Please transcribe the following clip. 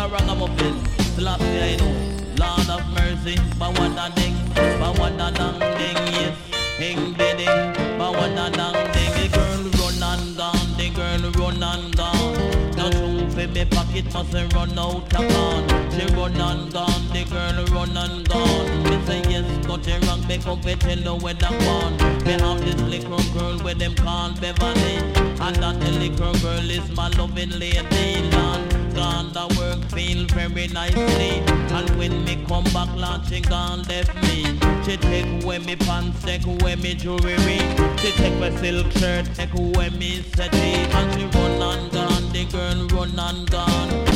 a ragamuffin. Slap me, I know. Lord of mercy, bawada ding, bawada dang ding, yes. Hing bidding, bawada dang ding. The girl run and gone, the girl run and gone. Now truth in me pocket must run out of gone. She run and gone, the girl run and gone. Me say yes, got it wrong, make up it tell her where that gone. Me have this little girl where them call Beverly, and that the little girl is my loving lady. Land gone, the work feel very nicely. And when me come back, Lord, she gone left me. She take away me pants, take away me jewelry. She take my silk shirt, take away me settee. And she run and gone, the girl run and gone.